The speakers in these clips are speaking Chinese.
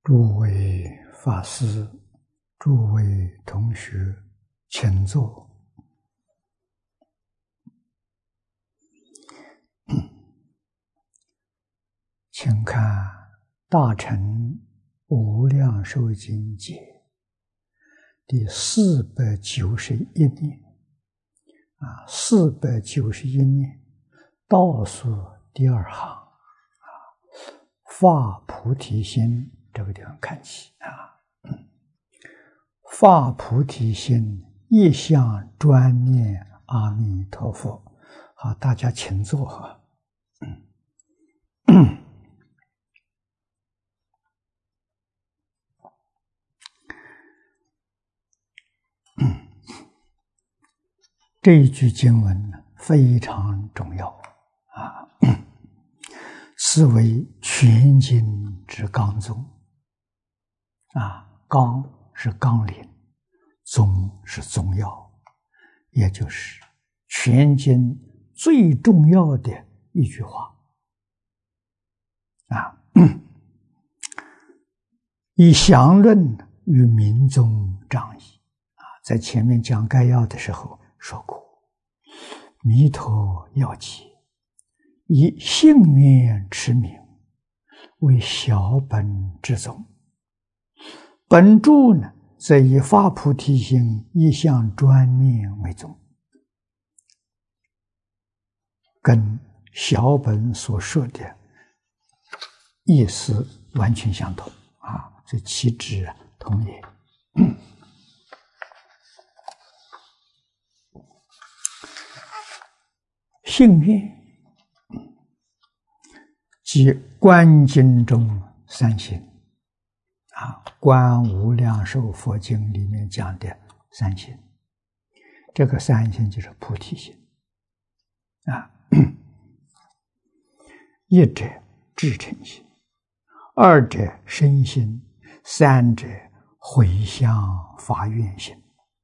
诸位法师、诸位同学，请坐。请看《大乘无量寿经解》第491面，491面倒数第二行发菩提心这个地方看起发菩提心，一向专念阿弥陀佛。好，大家请坐这一句经文非常重要是为全经之纲宗纲是纲领，宗是宗要，也就是全经最重要的一句话以详论与民众仗义在前面讲概要的时候说过，弥陀要解，以信愿持名为小本之宗。本著呢，则以发菩提心，一向专念为宗，跟小本所说的意思完全相同这其志同也。信愿即观经中三心观无量寿佛经里面讲的三心，这个三心就是菩提心一者至诚心，二者身心，三者回向发愿心。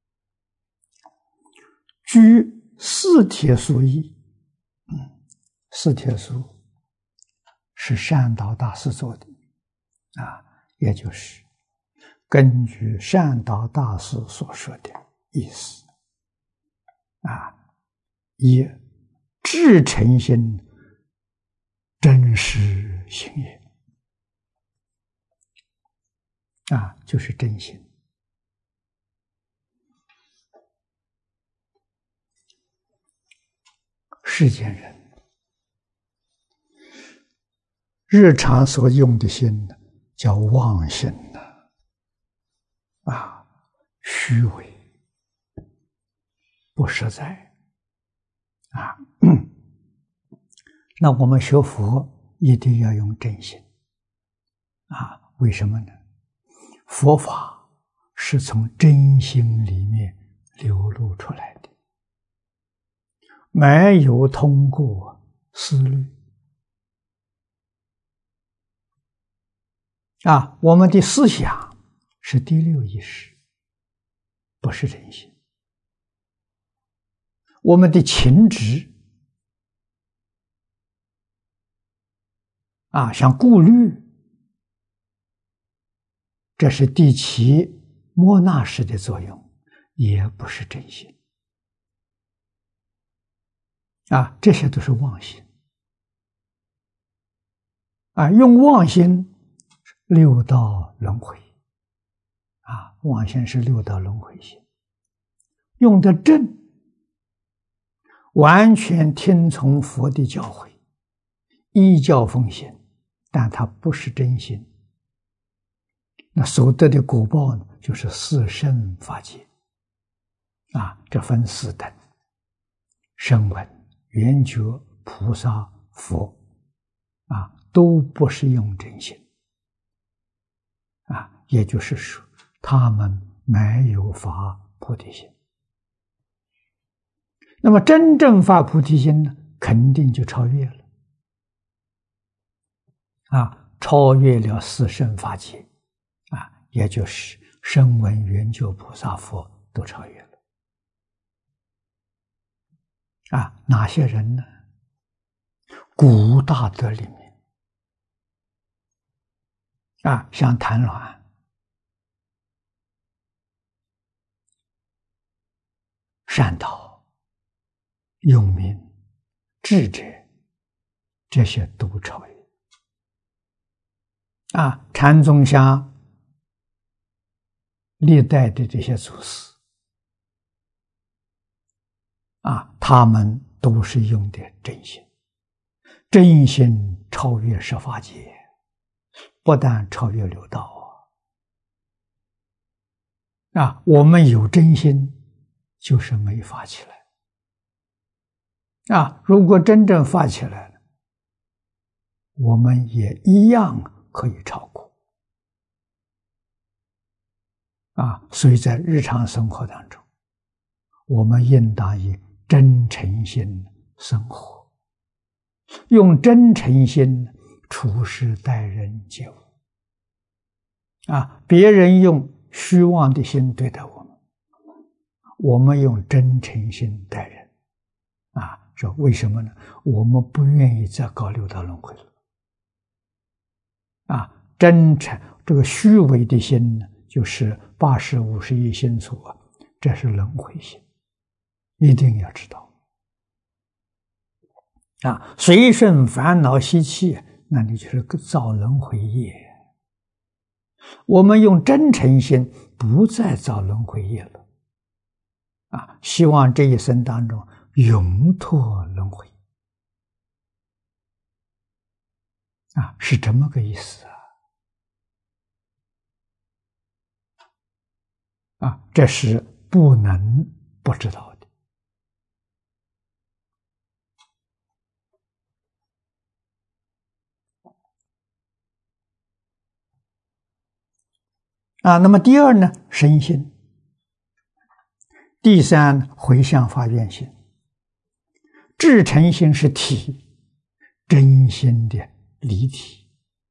据四帖疏义，四帖疏是善导大师做的也就是根据善导大师所说的意思以至诚心真实行也就是真心。世间人日常所用的心叫妄心虚伪不实在那我们学佛一定要用真心为什么呢？佛法是从真心里面流露出来的，没有通过思虑我们的思想是第六意识，不是真心。我们的情执像顾虑，这是第七摩那识的作用，也不是真心这些都是妄心用妄心六道轮回妄心是六道轮回心，用的正，完全听从佛的教诲，依教奉行，但它不是真心，那所得的果报呢，就是四圣法界这分四等：声闻、缘觉、菩萨、佛都不是用真心也就是说他们没有发菩提心。那么真正发菩提心呢，肯定就超越了超越了四圣法界也就是声闻、缘觉、菩萨、佛都超越了哪些人呢？古大德里面像谭鸾、善导、永明、智者，这些都超越。禅宗像历代的这些祖师，他们都是用的真心，真心超越十法界，不但超越六道我们有真心，就是没发起来如果真正发起来了，我们也一样可以超过所以在日常生活当中，我们应当以真诚心生活，用真诚心处事待人接物别人用虚妄的心对待我们，我们用真诚心待人说为什么呢？我们不愿意再搞六道轮回了真诚这个虚伪的心呢，就是八识51心所，这是轮回心，一定要知道随顺烦恼习气，那你就是造轮回业。我们用真诚心，不再造轮回业了希望这一生当中永脱轮回是这么个意思这是不能不知道的那么第二呢，身心；第三，回向发愿心。至诚心是体，真心的离体。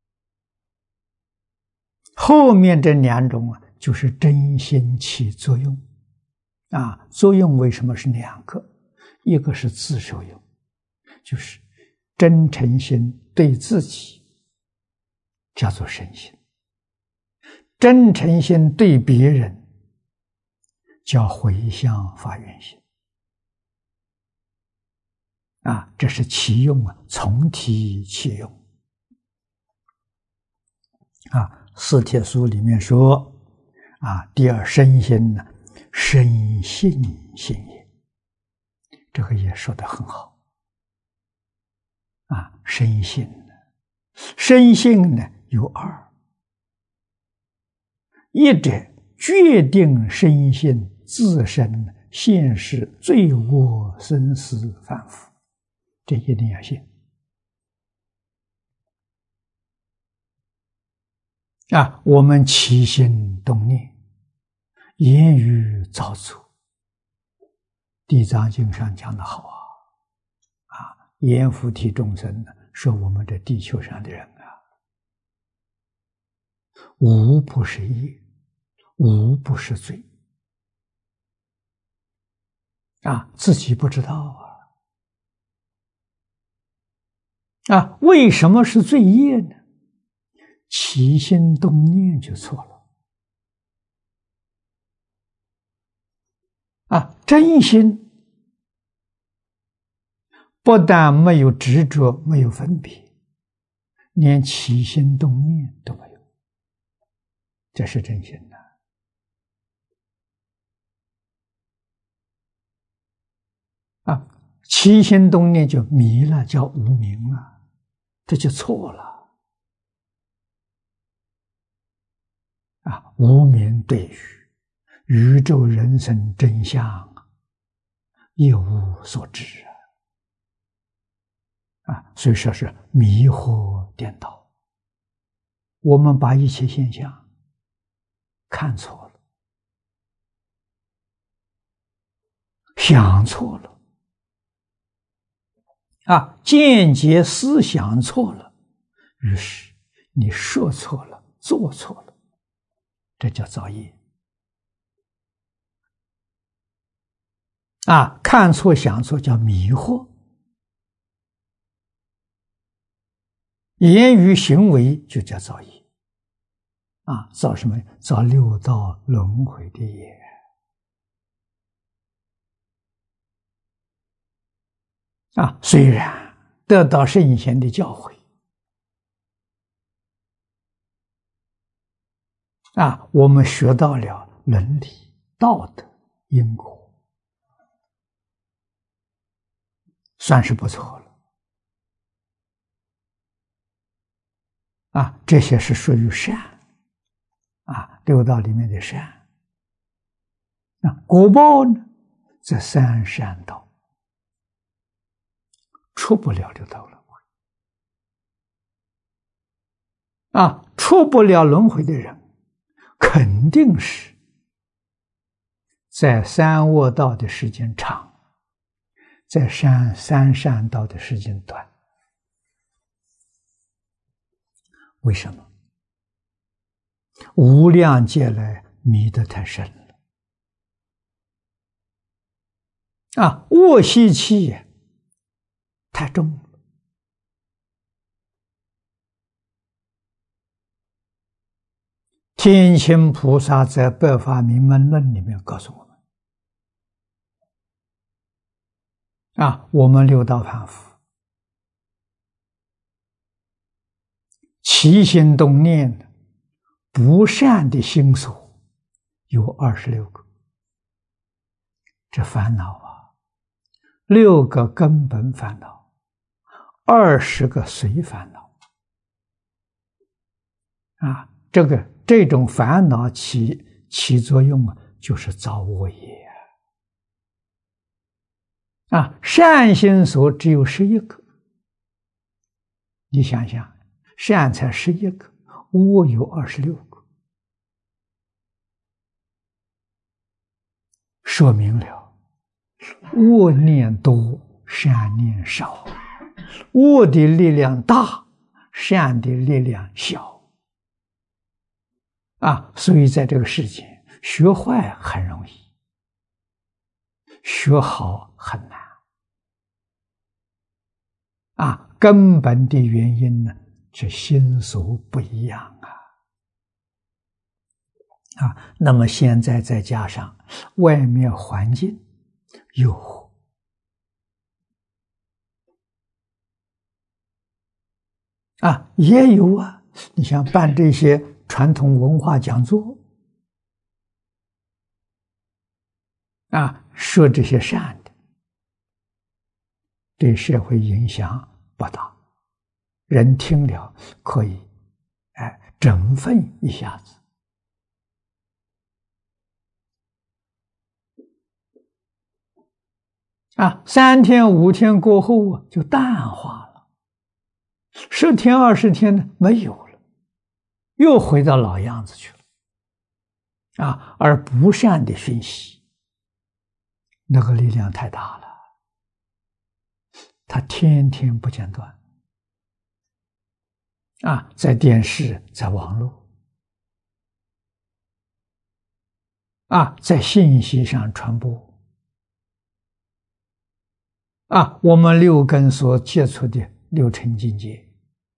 后面这两种就是真心起作用作用为什么是两个？一个是自受用，就是真诚心对自己叫做身心，真诚心对别人叫回向发愿心这是其用从体起用四帖书里面说第二身心呢，身信心也，这个也说得很好身信呢有二，一者决定身信自身现世罪恶生死反复，这一定要信我们起心动念，言语造作，地藏经上讲得好阎浮提众生说我们这地球上的人无不是业，无不是罪自己不知道为什么是罪业呢？起心动念就错了真心不但没有执着，没有分别，连起心动念都没有，这是真心起心动念就迷了，叫无明这就错了无明对于宇宙人生真相一无所知所以说是迷惑颠倒，我们把一切现象看错了，想错了见解思想错了，于是你说错了，做错了，这叫造业看错想错叫迷惑，言语行为就叫造业造什么？造六道轮回的业。虽然得到圣贤的教诲，我们学到了伦理、道德、因果，算是不错了。这些是属于善，六道里面的善。果报呢，则三善道。出不了六道轮回出不了轮回的人，肯定是在三恶道的时间长，在三善道的时间短。为什么？无量劫来迷得太深了恶习气太重了。天亲菩萨在《百法明门论》里面告诉我们我们六道凡夫起心动念不善的心所有26个，这烦恼6个根本烦恼，20个随烦恼这种烦恼起作用就是造恶业善心所只有11个，你想想，善才11个，恶有26个，说明了恶念多，善念少，恶的力量大，善的力量小所以在这个世界学坏很容易，学好很难根本的原因呢，是心所不一样那么现在再加上外面环境诱惑也有你像办这些传统文化讲座说这些善的，对社会影响不大，人听了可以振奋一下子3天5天过后就淡化了，10天20天呢没有了，又回到老样子去了而不善的讯息那个力量太大了，它天天不间断在电视，在网络在信息上传播我们6根所接触的6尘境界，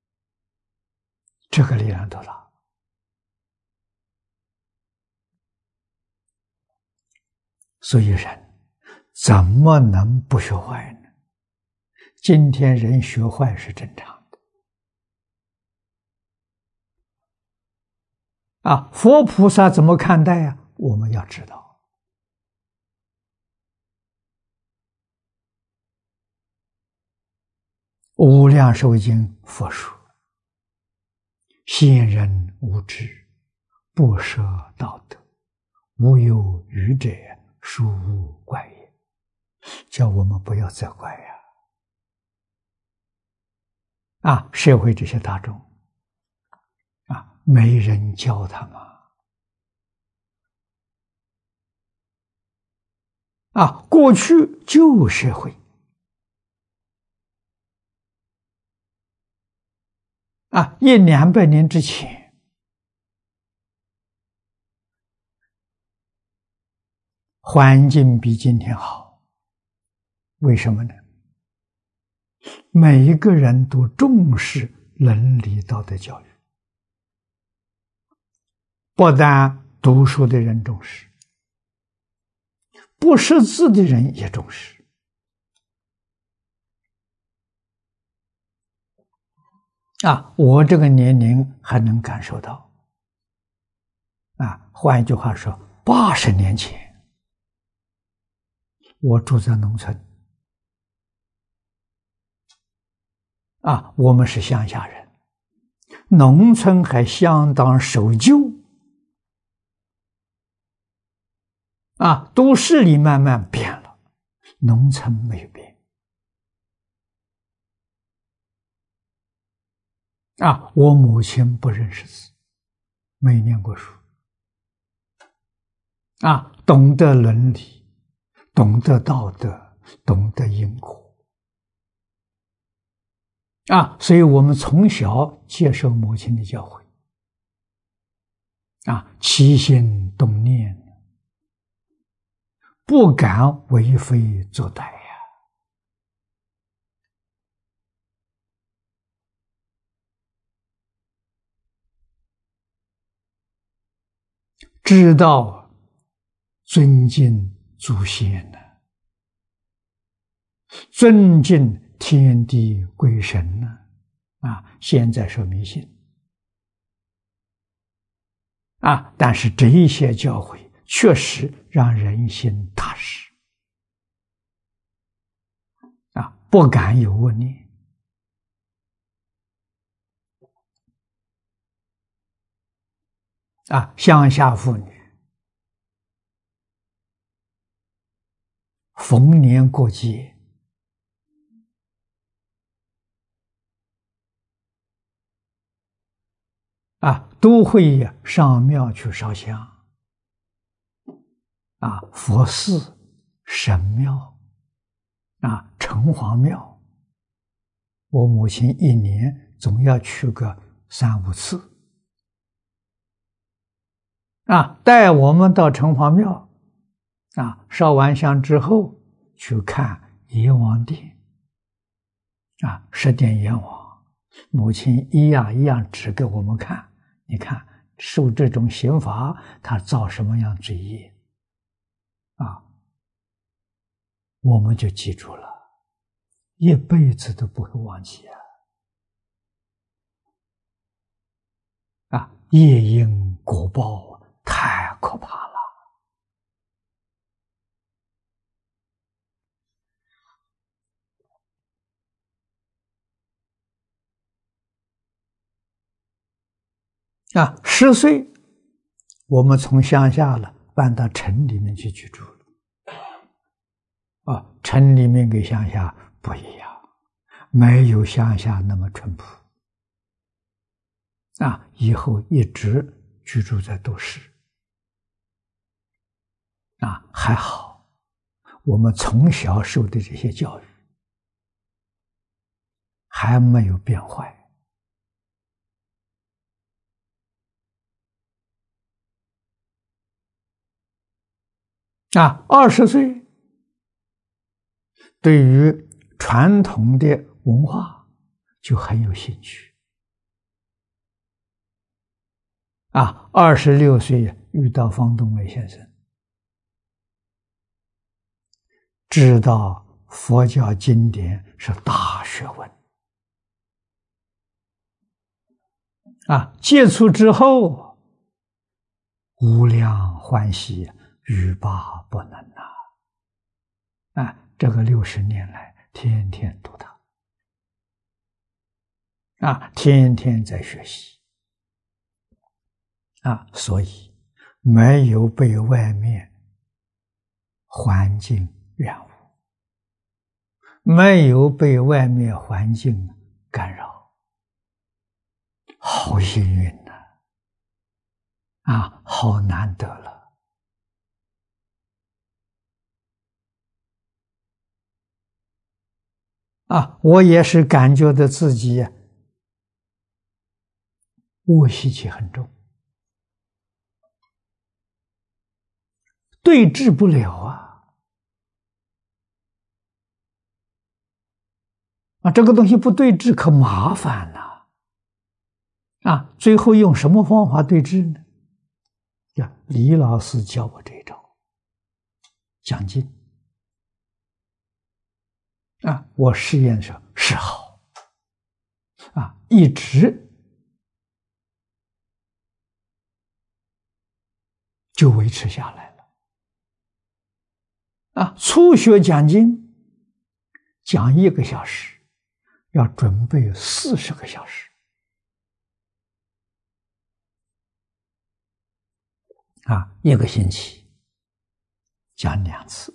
这个力量多大所以人怎么能不学坏呢？今天人学坏是正常的佛菩萨怎么看待我们要知道无量寿经佛说，先人无知，不舍道德，无有愚者，殊无怪也，叫我们不要责怪社会这些大众没人教他们过去旧社会100-200年之前环境比今天好，为什么呢？每一个人都重视伦理道德教育不但读书的人重视，不识字的人也重视。我这个年龄还能感受到。换一句话说，80年前，我住在农村。我们是乡下人，农村还相当守旧。都市里慢慢变了，农村没有变。我母亲不认识字，没念过书。懂得伦理，懂得道德，懂得因果。所以我们从小接受母亲的教诲。起心动念，不敢为非作歹呀。知道尊敬祖先呢，尊敬天地鬼神呢。现在说迷信。但是这一些教诲确实让人心踏实。不敢有恶念。乡下妇女逢年过节都会上庙去烧香。佛寺、神庙、城隍庙，我母亲一年总要去个3、5次。带我们到城隍庙，烧完香之后去看阎王殿。10殿阎王，母亲一样一样指给我们看。你看，受这种刑罚，他造什么样罪业？我们就记住了，一辈子都不会忘记业因果报太可怕了。10岁，我们从乡下了搬到城里面去居住了。城里面跟乡下不一样，没有乡下那么淳朴。以后一直居住在都市。还好，我们从小受的这些教育还没有变坏。20岁，对于传统的文化就很有兴趣。26岁遇到方东梅先生，知道佛教经典是大学问。接触之后，无量欢喜，欲罢不能这个60年来，天天读它，天天在学习。所以没有被外面环境染污，没有被外面环境干扰，好幸运好难得了。我也是感觉到自己恶习气很重，对治不了这个东西不对治可麻烦了。最后用什么方法对治呢？ 李老师教我这一招，讲经我试验的时候是好一直就维持下来了初学讲经讲1个小时，要准备40个小时1个星期讲2次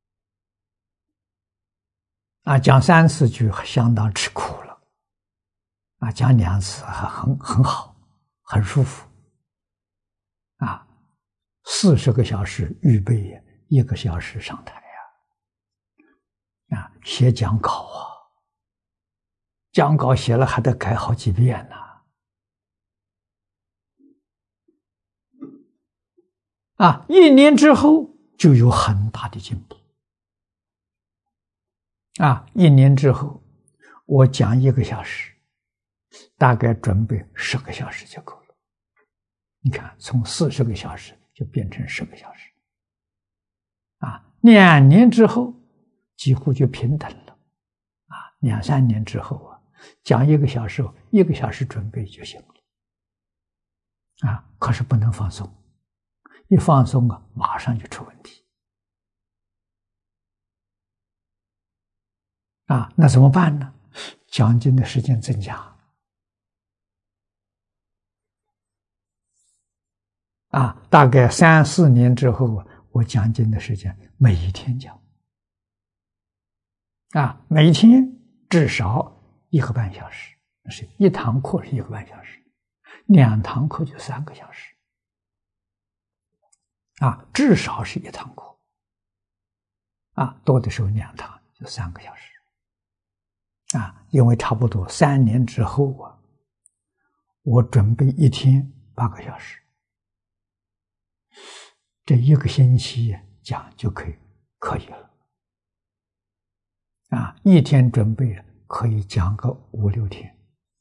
讲3次就相当吃苦了讲2次还很好，很舒服40个小时预备1个小时上台写讲稿讲稿写了还得改好几遍呢1年之后就有很大的进步1年之后我讲1个小时，大概准备10个小时就够了。你看，从40个小时就变成10个小时2年之后几乎就平等了2、3年之后讲1个小时1个小时准备就行了可是不能放松，一放松马上就出问题那怎么办呢？讲经的时间增加大概3、4年之后我讲经的时间每一天讲每天至少1个半小时，是1堂课是1个半小时，2堂课就3个小时至少是1堂课多的时候2堂就3个小时因为差不多3年之后我准备1天8个小时，这1个星期讲就可以了1天准备可以讲个5、6天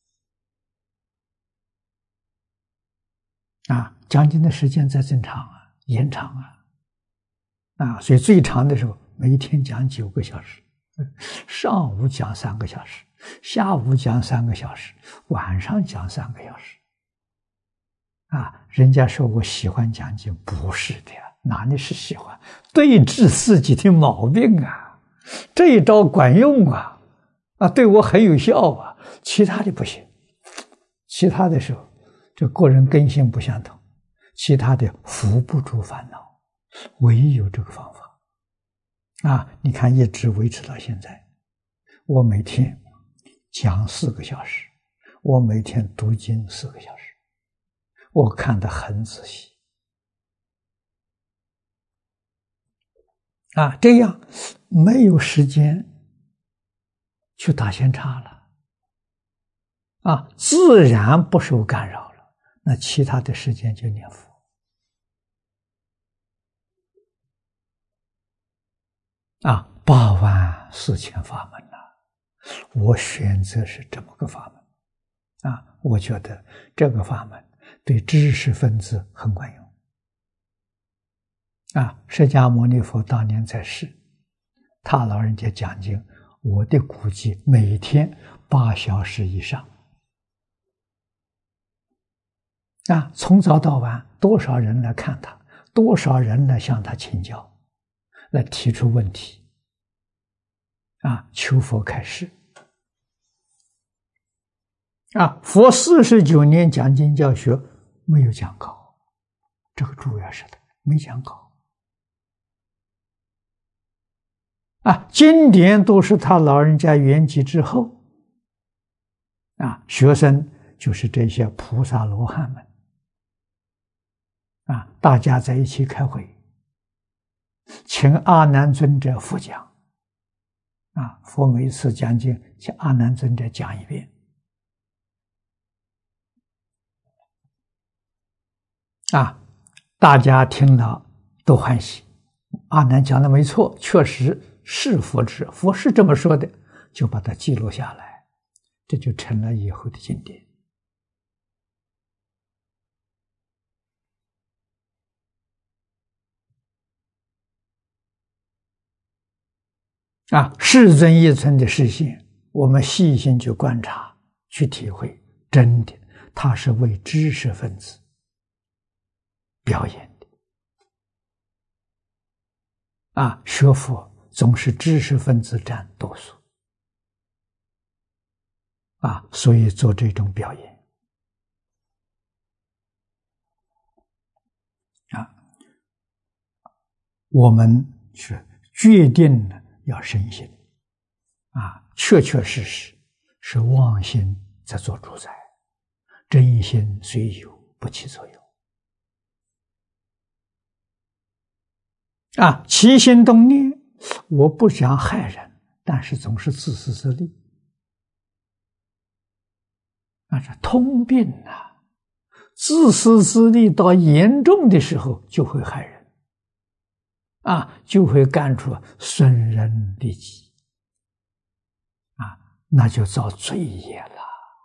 讲经的时间在增长延长所以最长的时候每天讲9个小时，上午讲3个小时，下午讲3个小时，晚上讲3个小时人家说我喜欢讲经，不是的哪里是喜欢，对治自己的毛病这一招管用对我很有效其他的不行，其他的时候这个人根性不相同，其他的扶不住烦恼，唯有这个方法你看一直维持到现在，我每天讲4个小时，我每天读经4个小时，我看得很仔细这样没有时间去打闲岔了自然不受干扰了，那其他的时间就念佛84000法门我选择是这么个法门我觉得这个法门对知识分子很管用释迦牟尼佛当年在世，他老人家讲经，我的估计每天8小时以上从早到晚多少人来看他，多少人来向他请教，来提出问题求佛开示佛49年讲经教学没有讲稿，这个主要是的没讲稿经典都是他老人家圆寂之后学生就是这些菩萨罗汉们大家在一起开会，请阿难尊者复讲佛每次讲经请阿难尊者讲1遍大家听了都欢喜，阿难讲的没错，确实是佛旨，佛是这么说的，就把它记录下来，这就成了以后的经典世尊一存的视线，我们细心去观察、去体会，真的，他是为知识分子表演的。学佛总是知识分子占多数，所以做这种表演。我们是决定了要生心，确确实实是妄心在做主宰，真心虽有不起作用。起心动念，我不想害人，但是总是自私自利，这通病啊！自私自利到严重的时候就会害人，就会干出损人利己，那就造罪业了。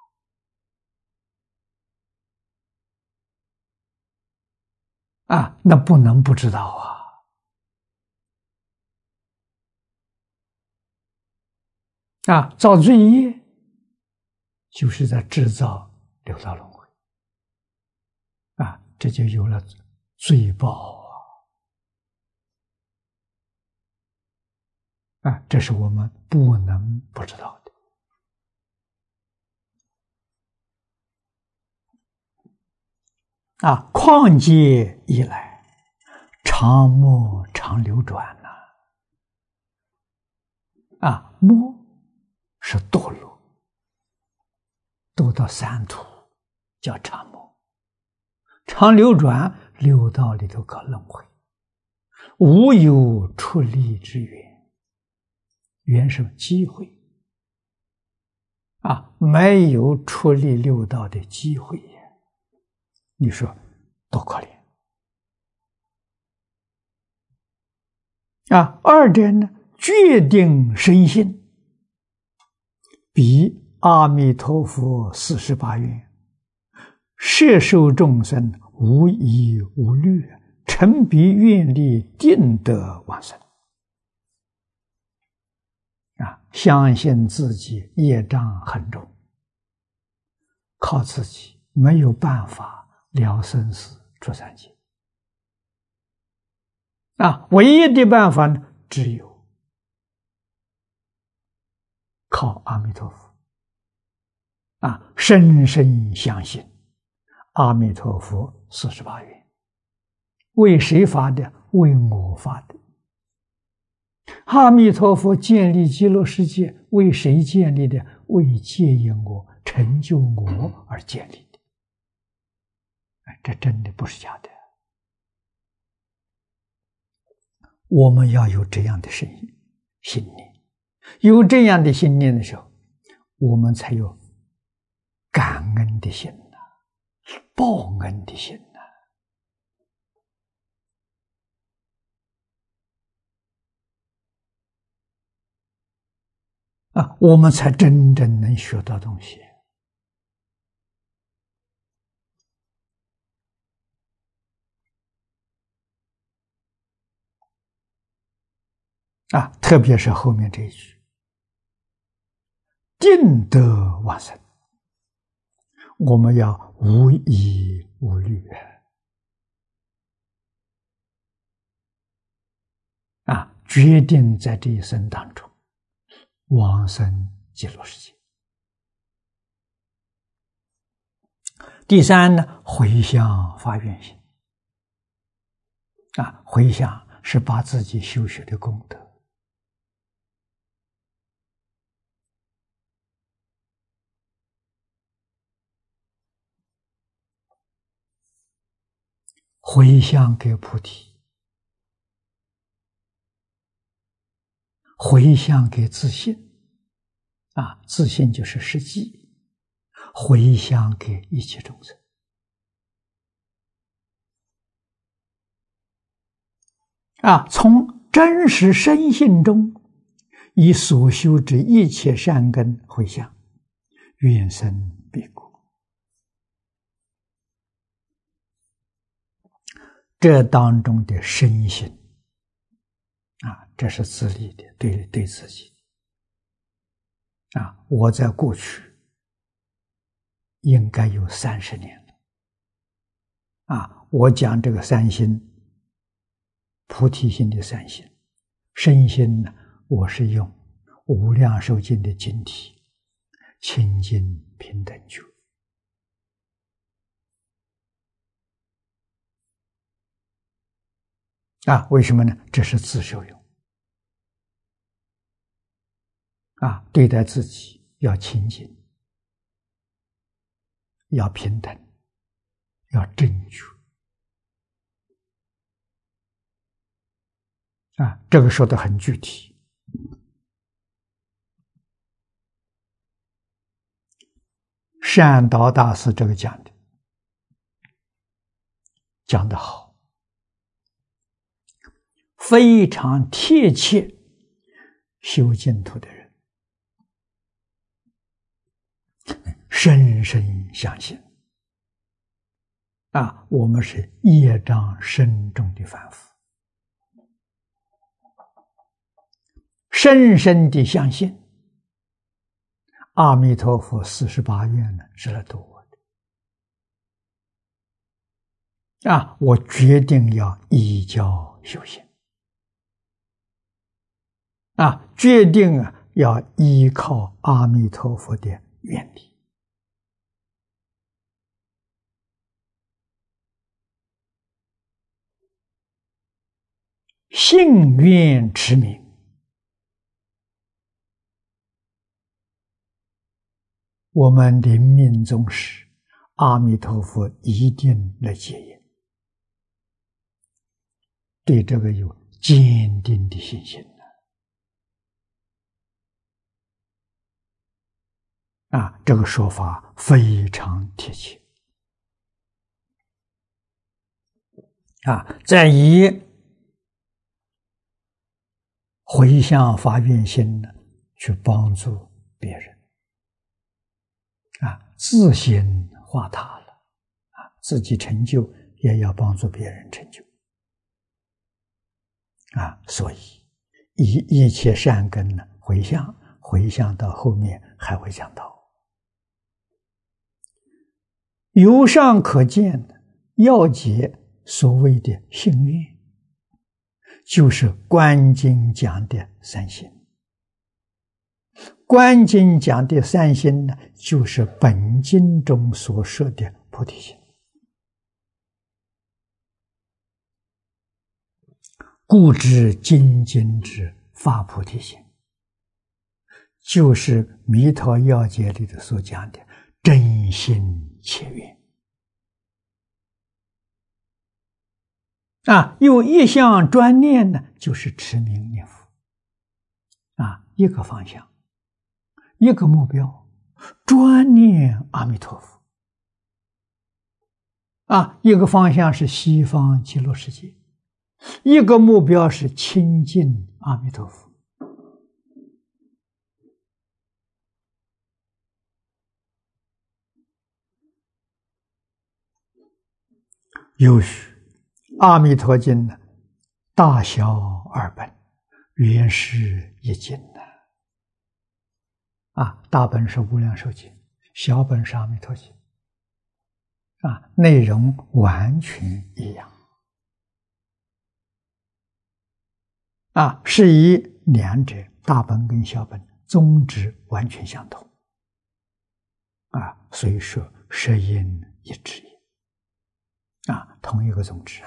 那不能不知道造罪业就是在制造六道轮回，这就有了罪报这是我们不能不知道的。况劫以来，常没常流转没是堕落，堕到三途叫常没，常流转六道里头搞轮回，无有出离之缘，缘是机会没有出离六道的机会呀，你说多可怜二者呢，决定生信，彼阿弥陀佛48愿，摄受众生无疑无虑，诚彼愿力，定得往生。相信自己业障很重，靠自己没有办法了生死出三界。唯一的办法呢，只有靠阿弥陀佛。深深相信阿弥陀佛48愿，为谁发的？为我发的。阿弥陀佛建立极乐世界，为谁建立的？为戒引我、成就我而建立的。这真的不是假的。我们要有这样的信念，有这样的信念的时候，我们才有感恩的心报恩的心我们才真正能学到东西特别是后面这一句，定得往生，我们要无疑无虑决定在这一生当中往生极乐世界。第三呢，回向发愿心回向是把自己修学的功德回向给菩提，回向给自信自信就是实际，回向给一切众生从真实深信中，以所修之一切善根回向，愿生彼国。这当中的深信这是自利的，对自己啊！我在过去应该有30年了啊！我讲这个三心，菩提心的三心，身心呢，我是用《无量寿经》的经题，清净平等觉啊！为什么呢？这是自受用啊！对待自己要清净，要平等，要正觉啊！这个说的很具体。善导大师这个讲得好，非常贴切修净土的人深深相信啊，我们是业障深重的凡夫，深深的相信阿弥陀佛48愿呢是来度我的啊！我决定要依教修行啊，决定要依靠阿弥陀佛的愿力，信愿持名，我们临命终时，阿弥陀佛一定来接引，对这个有坚定的信心啊！这个说法非常贴切啊！再以回向发愿心呢，去帮助别人啊，自心化他了啊，自己成就也要帮助别人成就啊，所以以一切善根呢回向到后面还会讲到。由上可见，要解所谓的信愿，就是观经讲的三心。观经讲的三心呢，就是本经中所说的菩提心。故知精进之发菩提心，就是弥陀要解里头所讲的真心切愿啊。有一项专念呢，就是持名念佛啊，一个方向，一个目标，专念阿弥陀佛啊，一个方向是西方极乐世界，一个目标是亲近阿弥陀佛。有许阿弥陀经呢，大小二本，原是一经啊，大本是无量寿经，小本是阿弥陀经啊，内容完全一样啊，是以两者大本跟小本宗旨完全相同啊，所以说摄因一致啊，同一个宗旨啊。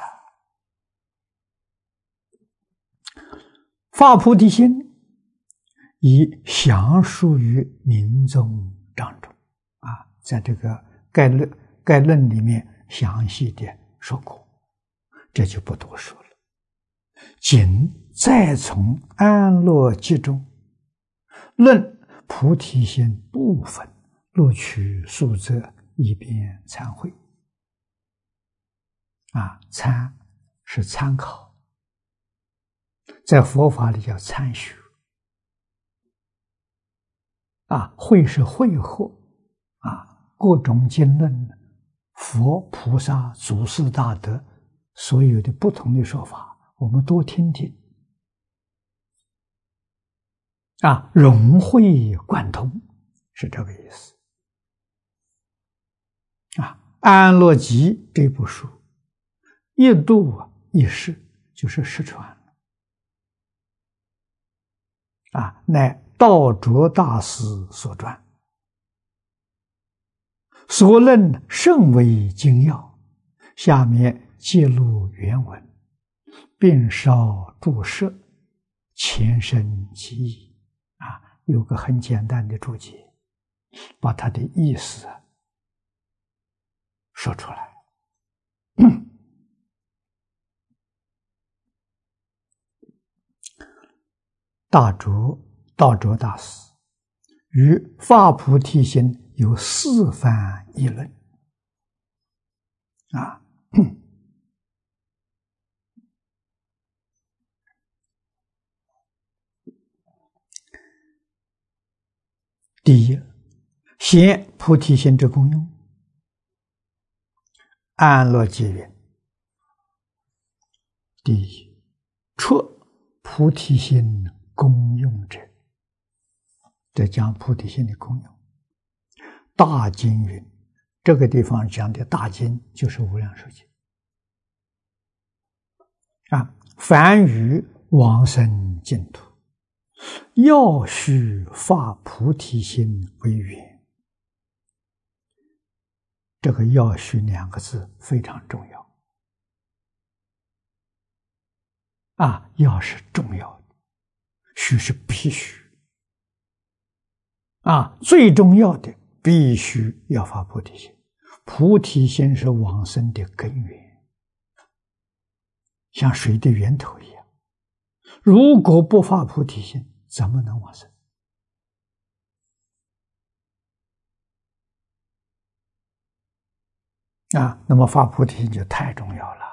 发菩提心，以详述于民宗章中啊，在这个概论里面详细的说过，这就不多说了。仅再从安乐集中论菩提心部分，录取数则，以便参会啊。参是参考，在佛法里叫参学啊，会是会合啊，各种经论，佛菩萨祖师大德所有的不同的说法，我们多听听融会贯通是这个意思。安乐集这部书一度一世就是失传了，乃道卓大师所撰，所论甚为精要，下面记录原文，并稍注释，前申其意。有个很简单的注解，把它的意思说出来。道卓大师于发菩提心有4番议论。第一，显菩提心之功用。安乐集云：第一，出菩提心功用者，这讲菩提心的功用。大经云，这个地方讲的大经就是无量寿经。凡于往生净土，要须发菩提心为缘。这个要须2个字非常重要。要是重要的，须是必须。最重要的必须要发菩提心。菩提心是往生的根源，像水的源头一样。如果不发菩提心，怎么能往生？那么发菩提心就太重要了。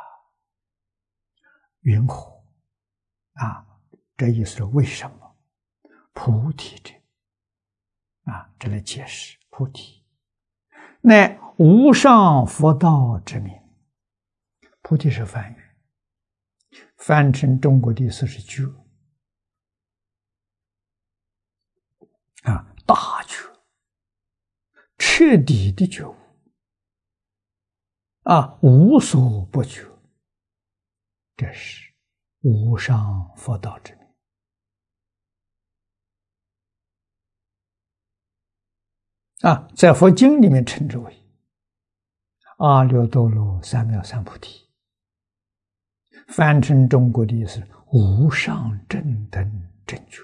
云何？这意思是为什么？菩提者，这来解释菩提，乃无上佛道之名。菩提是梵语，翻成中国的意思是觉，大觉，彻底的觉悟，无所不觉，这是无上佛道之名。在佛经里面称之为阿耨多罗三藐三菩提，翻成中国的意思是无上正等正觉。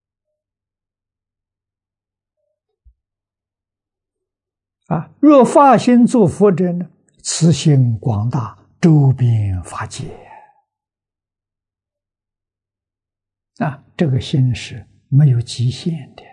若发心做佛者呢，慈心广大，周遍法界。这个心是没有极限的。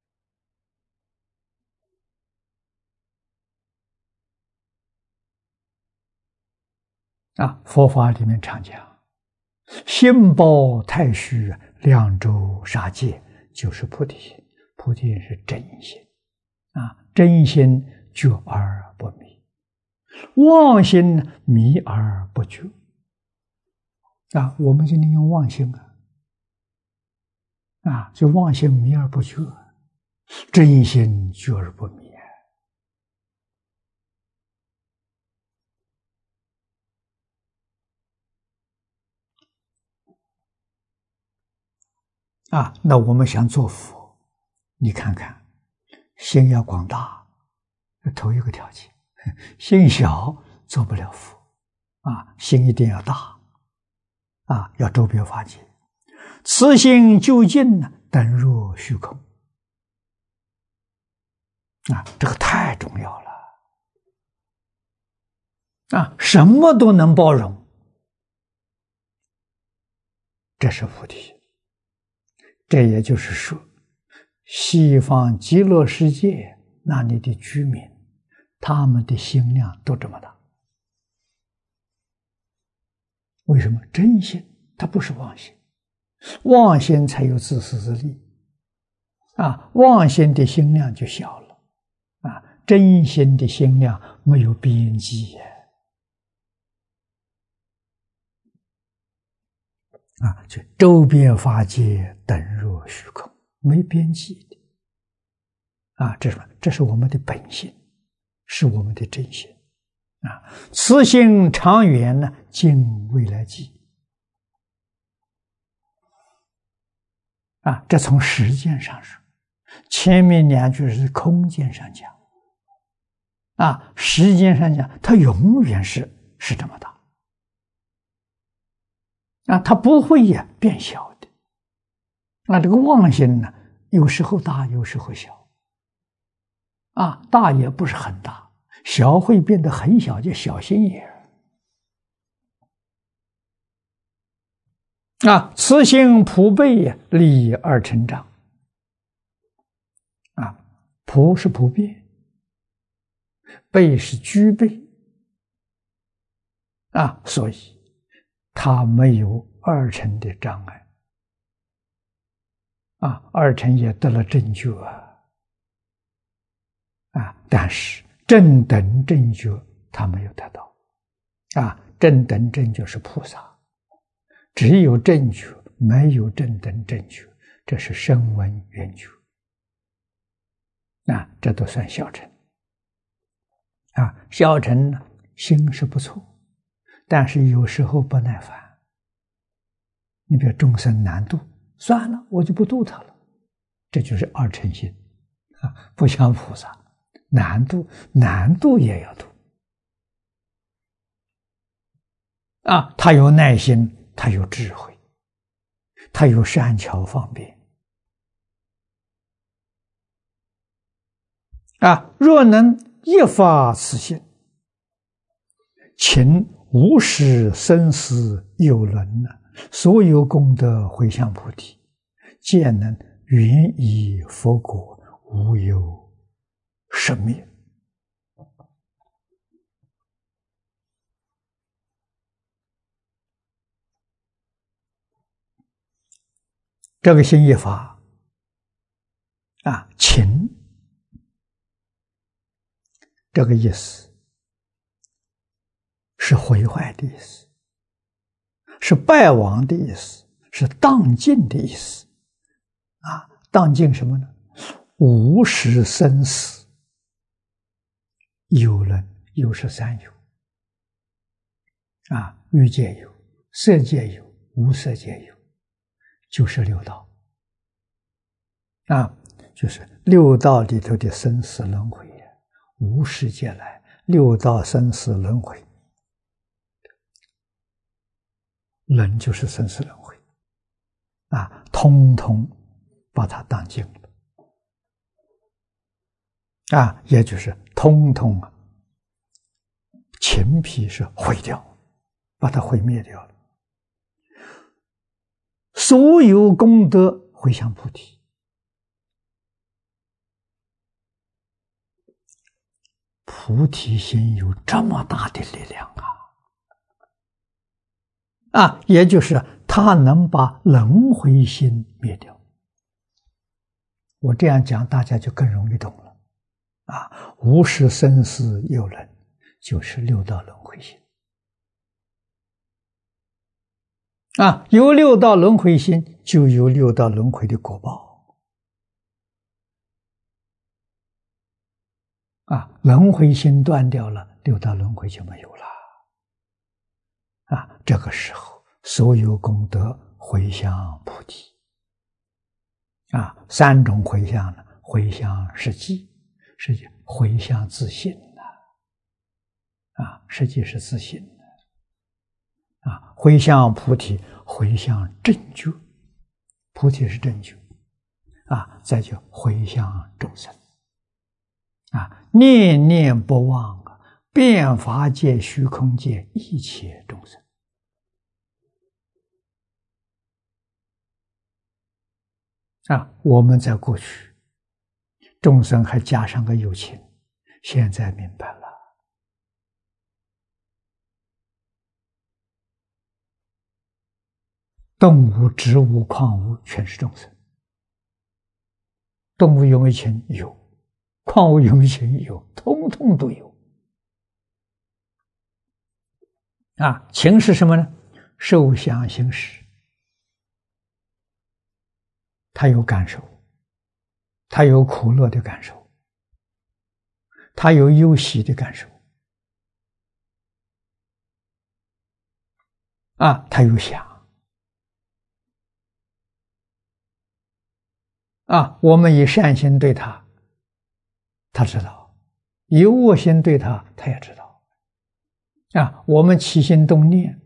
佛法里面常讲，心包太虚，量周杀界，就是菩提心。菩提心是真心，真心觉而不迷，妄心迷而不觉。我们今天用妄心就妄心迷而不觉，真心觉而不迷。那我们想做佛，你看看，心要广大，头一个条件；心小做不了佛。心一定要大，要周遍法界，慈心究竟等若虚空。这个太重要了。什么都能包容，这是菩提心。这也就是说，西方极乐世界那里的居民，他们的心量都这么大。为什么？真心，它不是妄心。妄心才有自私自利，妄心的心量就小了，真心的心量没有边际就周遍法界，等若虚空。 没边际的啊！这是什么？这是我们的本性，是我们的真心啊！此心长远呢，尽未来际啊！这从时间上说，前面两句是空间上讲啊，时间上讲，它永远是这么大啊，它不会也变小的啊。这个妄心呢，有时候大，有时候小啊，大也不是很大，小会变得很小，就小心眼啊。此心普备，利而成长啊，普是普遍，备是具备啊，所以它没有二乘的障碍啊，二乘也得了正觉啊，但是正等正觉他没有得到啊，正等正觉是菩萨，只有正觉，没有正等正觉，这是声闻缘觉啊，这都算小乘啊。小乘呢，心是不错，但是有时候不耐烦，你比如众生难度，算了，我就不度他了，这就是二乘心啊，不像菩萨，难度也要度啊，他有耐心，他有智慧，他有善巧方便啊。若能一发此心，请无始生死有轮呢，所有功德回向菩提，皆能原以佛果，无有生灭。这个心一发啊，请这个意思是毁坏的意思，是败亡的意思，是荡尽的意思啊。荡尽什么呢？无始生死有轮，有是三有啊，欲界有，色界有，无色界有，就是六道啊，就是六道里头的生死轮回，无始劫来六道生死轮回，轮就是生死轮回啊，通通把它当尽了啊，也就是通通情皮是毁掉，把它毁灭掉了。所有功德回向菩提，菩提心有这么大的力量啊，也就是它能把轮回心灭掉。我这样讲，大家就更容易懂了啊！无始生死有轮，就是六道轮回心啊，有六道轮回心，就有六道轮回的果报啊。轮回心断掉了，六道轮回就没有了啊。这个时候，所有功德回向菩提啊，三种回向呢，回向实际，实际回向自信啊，实际是自信啊，回向菩提，回向正觉，菩提是正觉啊，再就回向众生啊，念念不忘遍法界、虚空界一切众生啊。我们在过去众生还加上个有情，现在明白了，动物、植物、矿物全是众生。动物有没有情？有。矿物有没有情？有，通通都有啊。情是什么呢？受想行识，他有感受他有苦乐的感受，他有忧喜的感受，他有想，我们以善心对他，他知道；以恶心对他，他也知道。我们起心动念，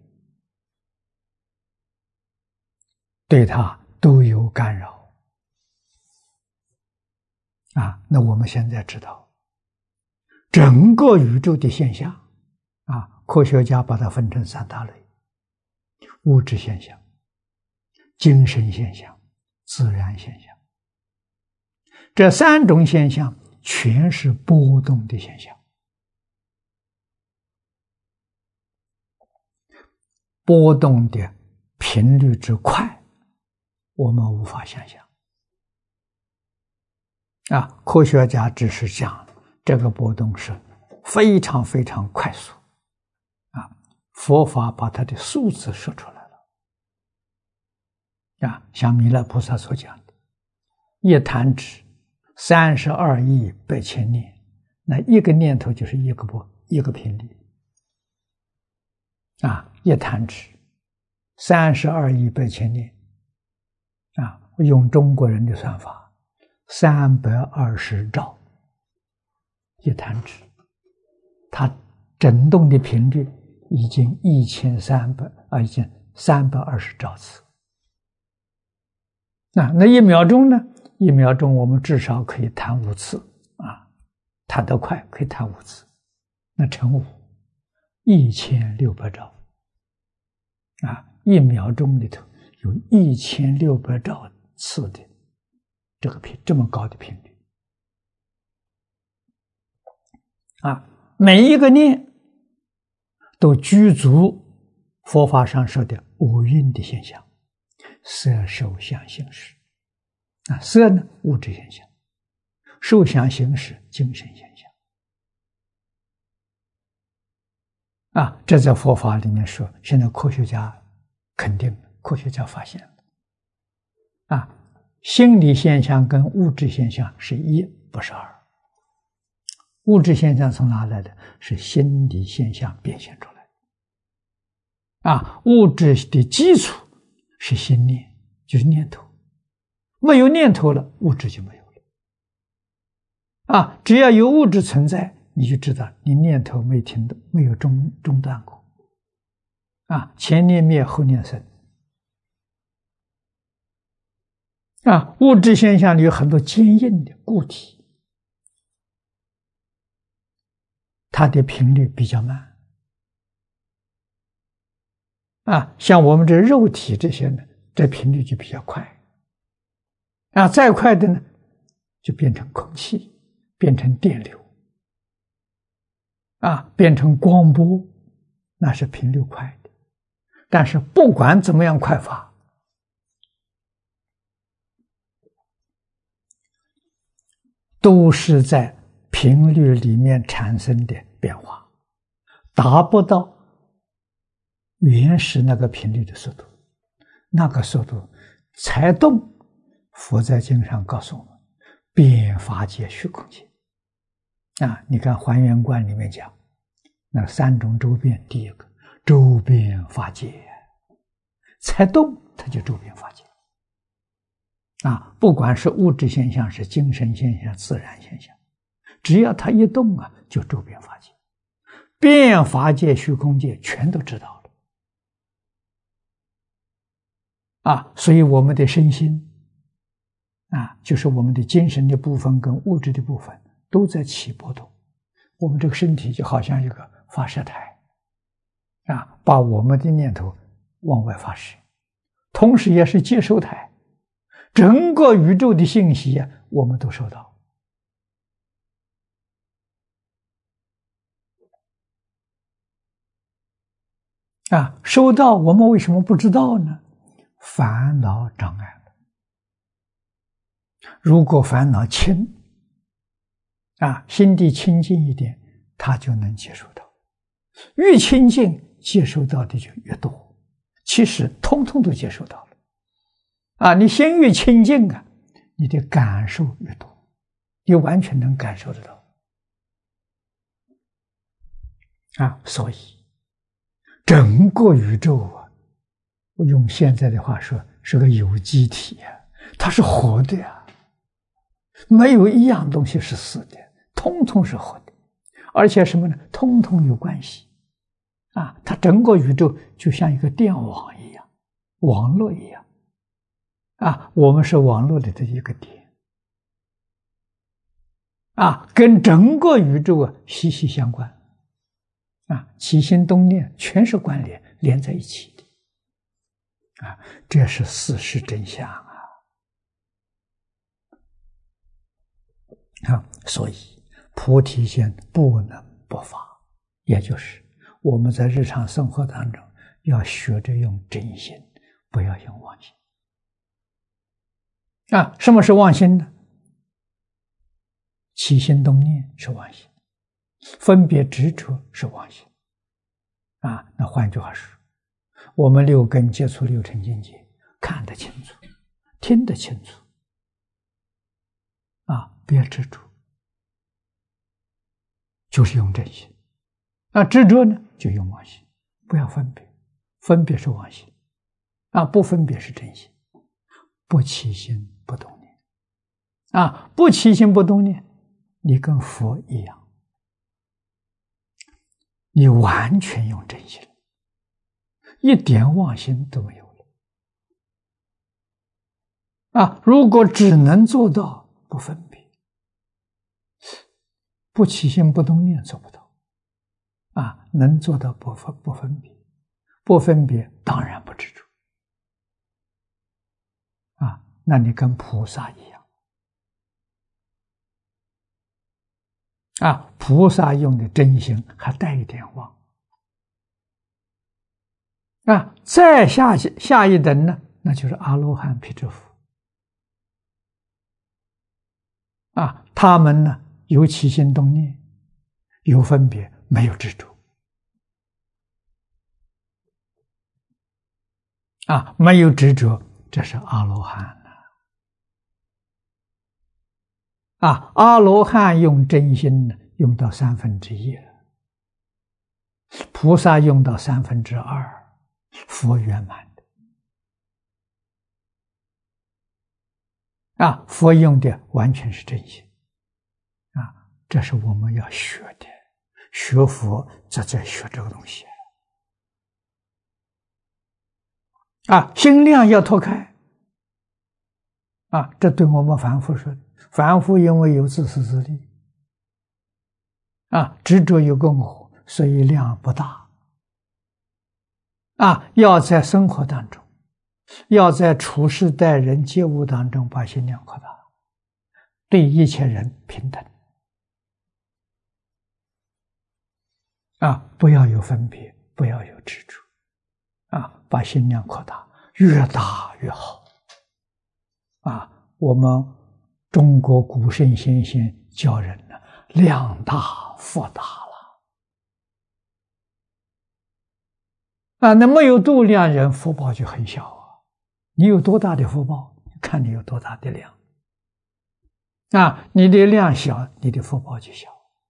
对他都有干扰。那我们现在知道，整个宇宙的现象，科学家把它分成三大类：物质现象、精神现象、自然现象。这三种现象全是波动的现象，波动的频率之快，我们无法想象。科学家只是讲这个波动是非常非常快速，佛法把它的数字说出来了，像弥勒菩萨所讲的，一弹指32亿8千念，那一个念头就是一个频率，一弹指32亿8千念，用中国人的算法，320兆一弹指，它振动的频率已经320兆次。那1秒钟呢？1秒钟我们至少可以弹5次弹得快可以弹5次，那乘5，1600兆1秒钟里头有1600兆次的这么高的频率每一个念都具足佛法上说的五蕴的现象，色受想行识。色呢，物质现象；受想行识，精神现象。这在佛法里面说，现在科学家肯定，科学家发现了心理现象跟物质现象是1，不是2。物质现象从哪来的？是心理现象变现出来物质的基础是心念，就是念头。没有念头了，物质就没有了只要有物质存在，你就知道你念头没有中断过前念灭，后念生物质现象里有很多坚硬的固体，它的频率比较慢像我们这肉体这些呢，这频率就比较快再快的呢就变成空气，变成电流变成光波，那是频率快的。但是不管怎么样快法，都是在频率里面产生的变化，达不到原始那个频率的速度，那个速度才动。佛在经上告诉我们，变法界虚空界你看还原观里面讲，那3种周变，第一个周变法界，才动它就周变法界不管是物质现象，是精神现象，自然现象，只要它一动就周遍法界，变法界虚空界全都知道了所以我们的身心就是我们的精神的部分跟物质的部分都在起波动。我们这个身体就好像一个发射台把我们的念头往外发射，同时也是接收台，整个宇宙的信息我们都收到收到，我们为什么不知道呢？烦恼障碍了。如果烦恼轻心地清净一点，他就能接受到，越清净接受到的就越多，其实通通都接受到了你心越清净你的感受越多你完全能感受得到啊！所以整个宇宙啊，我用现在的话说，是个有机体啊，它是活的呀，没有一样东西是死的，通通是活的，而且什么呢？通通有关系啊！它整个宇宙就像一个电网一样，网络一样啊，我们是网络里的一个点啊，跟整个宇宙啊息息相关啊，起心动念全是关联，连在一起的啊，这是事实真相啊！所以菩提心不能不发，也就是我们在日常生活当中要学着用真心，不要用妄心啊！什么是妄心呢？起心动念是妄心，分别执着是妄心啊！那换句话说，我们六根接触六尘境界，看得清楚，听得清楚啊！别执着，就是用真心。那执着呢，就用妄心，不要分别，分别是妄心啊，不分别是真心，不起心不动念啊，不起心不动念，你跟佛一样，你完全用真心，一点妄心都没有了啊！如果只能做到不分别，不起心不动念，做不到啊！能做到不分别，不分别当然不执着啊！那你跟菩萨一样啊！菩萨用的真心还带一点妄啊！再下一等呢，那就是阿罗汉、辟支佛啊！他们呢有起心动念，有分别，没有执着啊！没有执着，这是阿罗汉啊！阿罗汉用真心呢，用到1/3了，菩萨用到2/3，佛圆满的啊！佛用的完全是真心啊！这是我们要学的，学佛在学这个东西啊！心量要脱开啊！这对我们凡夫说的，凡夫因为有自私自利啊，执着有个我，所以量不大啊！要在生活当中，要在处事待人接物当中把心量扩大，对一切人平等啊！不要有分别，不要有执着啊！把心量扩大，越大越好啊！我们中国古圣先贤教人呢，量大福大了啊！那没有度量人，福报就很小啊！你有多大的福报，看你有多大的量啊！你的量小，你的福报就小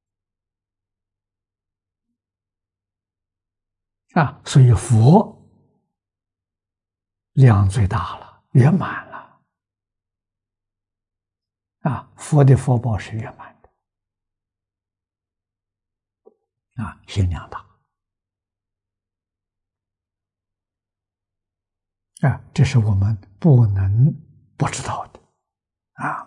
啊！所以佛量最大了，圆满了啊！佛的福报是圆满的啊，心量大啊，这是我们不能不知道的啊。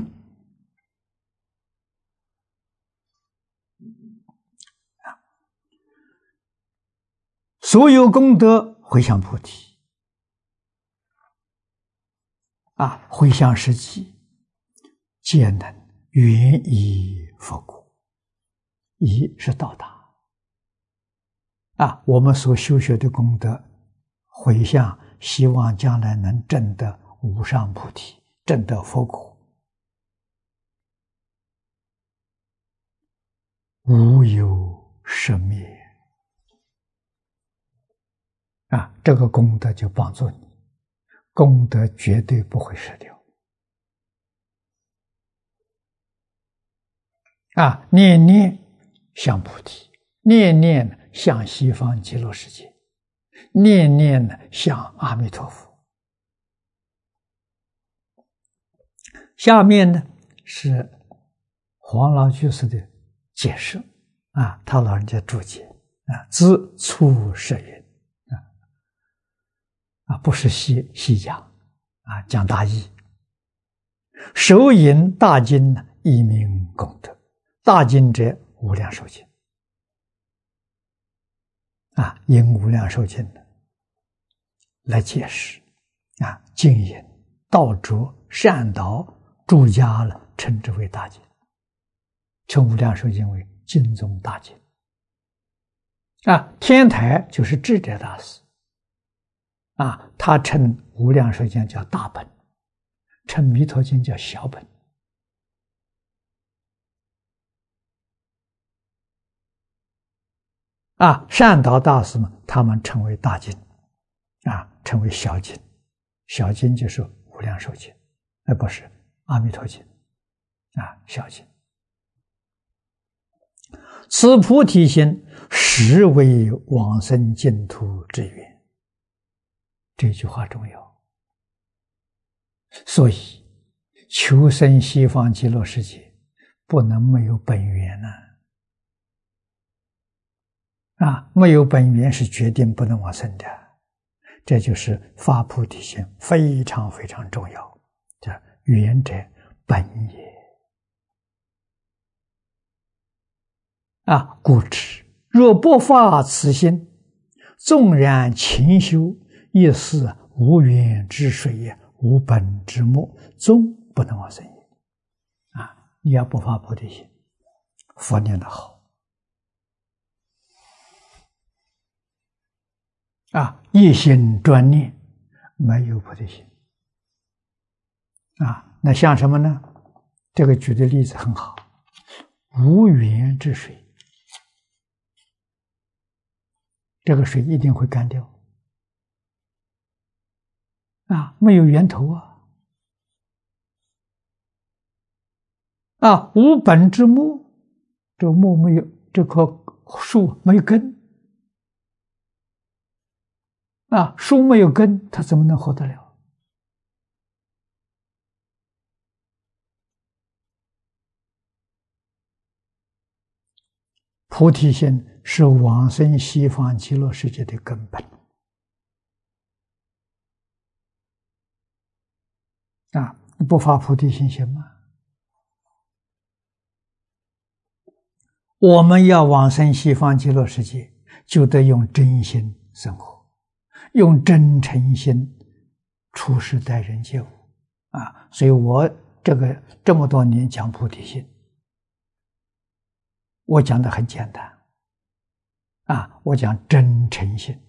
所有功德回向菩提啊，回向实际，皆能原依佛果。依是到达啊，我们所修学的功德回向，希望将来能证得无上菩提，证得佛果，无有生灭啊！这个功德就帮助你，功德绝对不会失掉念念向菩提，念念向西方极乐世界，念念向阿弥陀佛。下面呢是黄老居士的解释他老人家注解自粗摄云不是细讲讲大义。手引大经一名功德，大经者无量寿经引无量寿经来解释经引道着善导诸家了，称之为大经，称无量寿经为经中大经天台就是智者大师他称无量寿经叫大本，称弥陀经叫小本善导大师们他们称为大经称为小经，小经就是无量寿经而不是阿弥陀经小经。此菩提心实为往生净土之源，这句话重要。所以求生西方极乐世界不能没有本源没有本源是决定不能往生的。这就是发菩提心非常非常重要，叫缘者本也故知若不发此心，纵然勤修，亦是无源之水也，无本之末，终不能往生也你要不发菩提心，佛念得好一心专念，没有菩提心那像什么呢？这个举的例子很好，无源之水，这个水一定会干掉没有源头无本之末，这木没有，这棵树没有根树没有根，它怎么能活得了？菩提心是往生西方极乐世界的根本不发菩提心行吗？我们要往生西方极乐世界，就得用真心生活，用真心处事待人接物所以我这么多年讲菩提心，我讲的很简单我讲真诚心